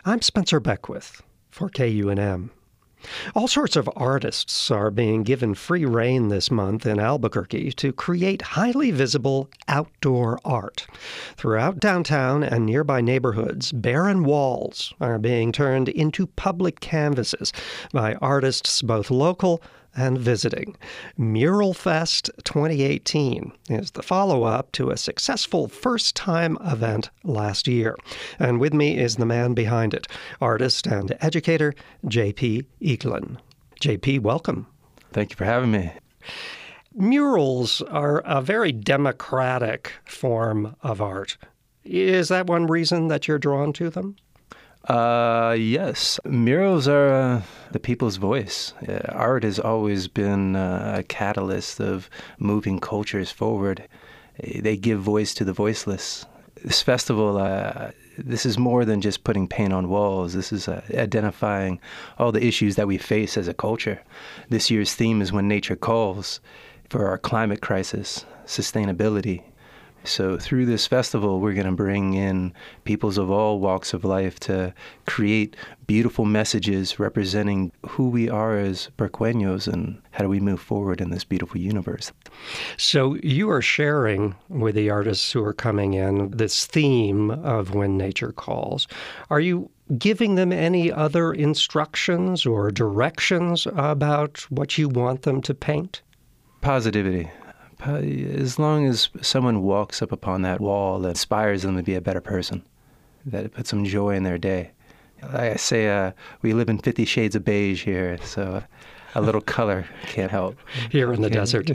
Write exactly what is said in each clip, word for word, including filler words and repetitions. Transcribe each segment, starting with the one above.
I'm Spencer Beckwith for K U N M. All sorts of artists are being given free rein this month in Albuquerque to create highly visible outdoor art. Throughout downtown and nearby neighborhoods, barren walls are being turned into public canvases by artists both local and visiting. Mural Fest twenty eighteen is the follow-up to a successful first-time event last year. And with me is the man behind it, artist and educator J P Eaglin. J P, welcome. Thank you for having me. Murals are a very democratic form of art. Is that one reason that you're drawn to them? Uh, yes. Murals are uh, the people's voice. Uh, art has always been uh, a catalyst of moving cultures forward. They give voice to the voiceless. This festival, uh, this is more than just putting paint on walls. This is uh, identifying all the issues that we face as a culture. This year's theme is When Nature Calls, for our climate crisis, sustainability. So through this festival, we're going to bring in peoples of all walks of life to create beautiful messages representing who we are as Puerqueños and how do we move forward in this beautiful universe. So you are sharing with the artists who are coming in this theme of When Nature Calls. Are you giving them any other instructions or directions about what you want them to paint? Positivity. As long as someone walks up upon that wall that inspires them to be a better person, that it puts some joy in their day. Like I say, uh, we live in fifty shades of beige here, so a little color can't help. Here in the desert.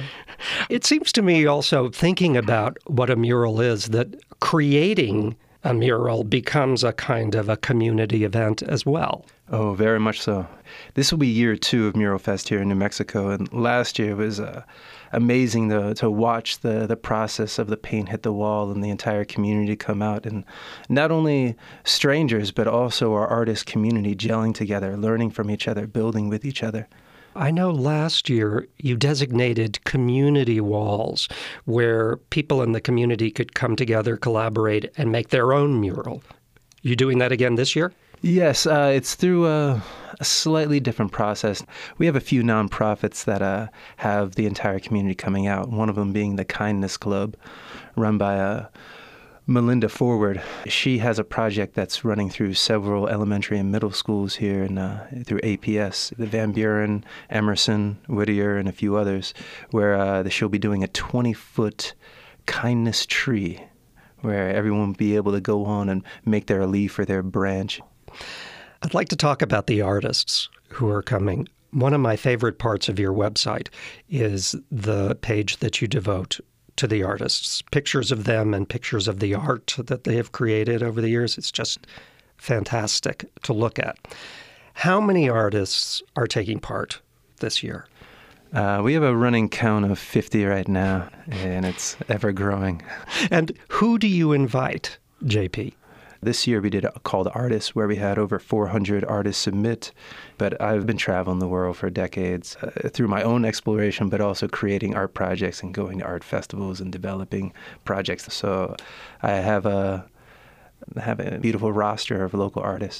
It seems to me also, thinking about what a mural is, that creating a mural becomes a kind of a community event as well. Oh, very much so. This will be year two of Mural Fest here in New Mexico, and last year was uh, amazing to, to watch the, the process of the paint hit the wall and the entire community come out, and not only strangers, but also our artist community gelling together, learning from each other, building with each other. I know last year you designated community walls where people in the community could come together, collaborate, and make their own mural. You doing that again this year? Yes, uh, it's through a, a slightly different process. We have a few nonprofits that uh, have the entire community coming out, one of them being the Kindness Club, run by uh, Melinda Forward. She has a project that's running through several elementary and middle schools here and uh, through A P S, the Van Buren, Emerson, Whittier, and a few others, where uh, she'll be doing a twenty-foot kindness tree where everyone will be able to go on and make their leaf or their branch. I'd like to talk about the artists who are coming. One of my favorite parts of your website is the page that you devote to the artists, pictures of them and pictures of the art that they have created over the years. It's just fantastic to look at. How many artists are taking part this year? Uh, we have a running count of fifty right now, and it's ever growing. And who do you invite, J P? This year we did a call to artists where we had over four hundred artists submit, but I've been traveling the world for decades uh, through my own exploration, but also creating art projects and going to art festivals and developing projects. So I have a, have a beautiful roster of local artists.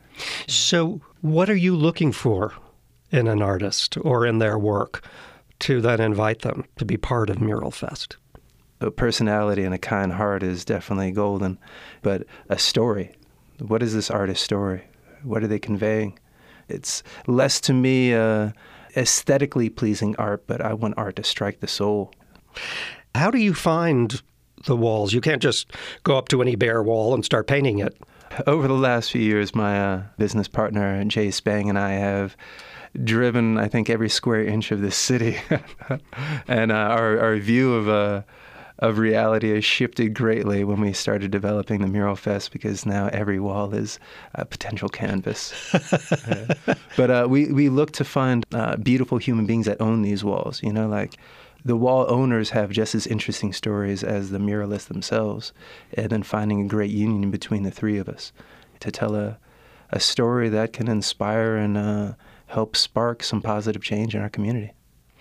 So what are you looking for in an artist or in their work to then invite them to be part of Mural Fest? A personality and a kind heart is definitely golden, but a story. What is this artist's story? What are they conveying? It's less to me uh, aesthetically pleasing art, but I want art to strike the soul. How do you find the walls? You can't just go up to any bare wall and start painting it. Over the last few years, my uh, business partner, Jay Spang, and I have driven, I think, every square inch of this city. and uh, our, our view of uh, of reality has shifted greatly when we started developing the Mural Fest, because now every wall is a potential canvas. uh, but uh, we, we look to find uh, beautiful human beings that own these walls. You know, like the wall owners have just as interesting stories as the muralists themselves, and then finding a great union between the three of us to tell a, a story that can inspire and uh, help spark some positive change in our community.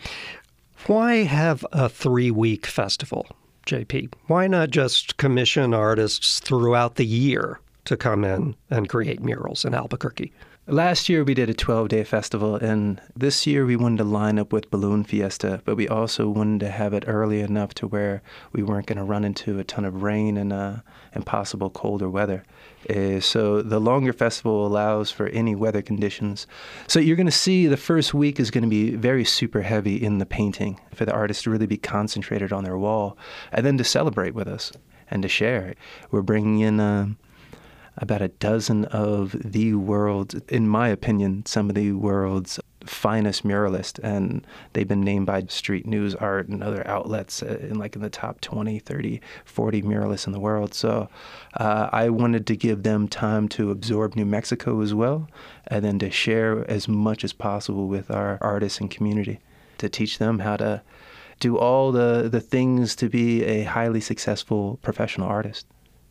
Why have a three-week festival, J P? Why not just commission artists throughout the year to come in and create murals in Albuquerque? Last year we did a twelve-day festival, and this year we wanted to line up with Balloon Fiesta, but we also wanted to have it early enough to where we weren't going to run into a ton of rain and uh, impossible colder weather. Uh, so the longer festival allows for any weather conditions. So you're going to see the first week is going to be very super heavy in the painting for the artists to really be concentrated on their wall, and then to celebrate with us and to share. We're bringing in Uh, about a dozen of the world's, in my opinion, some of the world's finest muralists, and they've been named by Street News Art and other outlets uh, in like in the top twenty, thirty, forty muralists in the world. So uh, I wanted to give them time to absorb New Mexico as well, and then to share as much as possible with our artists and community, to teach them how to do all the, the things to be a highly successful professional artist.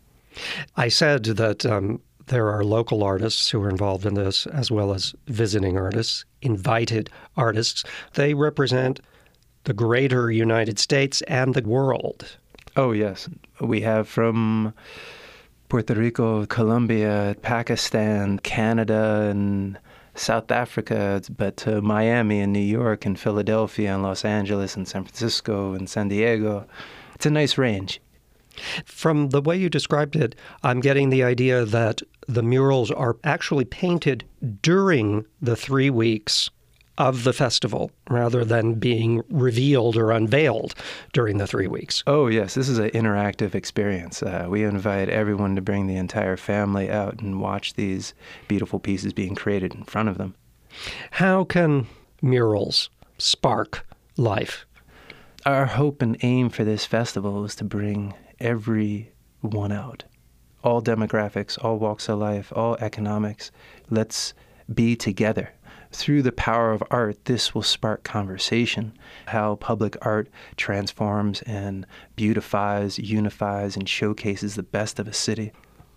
I said that um, there are local artists who are involved in this, as well as visiting artists, invited artists. They represent the greater United States and the world. Oh, yes. We have from Puerto Rico, Colombia, Pakistan, Canada, and South Africa, but to Miami and New York and Philadelphia and Los Angeles and San Francisco and San Diego. It's a nice range. From the way you described it, I'm getting the idea that the murals are actually painted during the three weeks of the festival rather than being revealed or unveiled during the three weeks. Oh, yes. This is an interactive experience. Uh, we invite everyone to bring the entire family out and watch these beautiful pieces being created in front of them. How can murals spark life? Our hope and aim for this festival is to bring everyone out. All demographics, all walks of life, all economics. Let's be together. Through the power of art, this will spark conversation. How public art transforms and beautifies, unifies, and showcases the best of a city.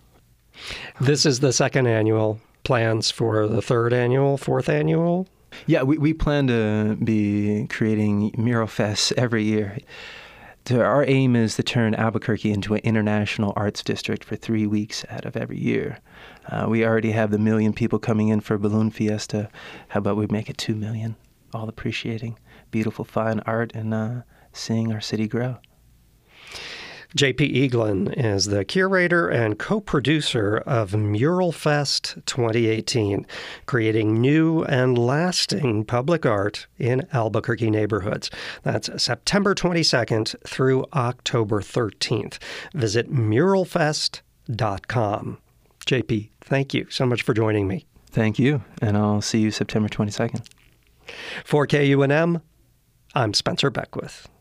This is the second annual. Plans for the third annual, fourth annual? Yeah, we, we plan to be creating Mural Fests every year. So our aim is to turn Albuquerque into an international arts district for three weeks out of every year. Uh, we already have the million people coming in for Balloon Fiesta. How about we make it two million, all appreciating beautiful, fine art and uh, seeing our city grow. J P Eaglin is the curator and co-producer of Mural Fest twenty eighteen, creating new and lasting public art in Albuquerque neighborhoods. That's September twenty-second through October thirteenth. Visit mural fest dot com. J P, thank you so much for joining me. Thank you, and I'll see you September twenty-second. For K U N M, I'm Spencer Beckwith.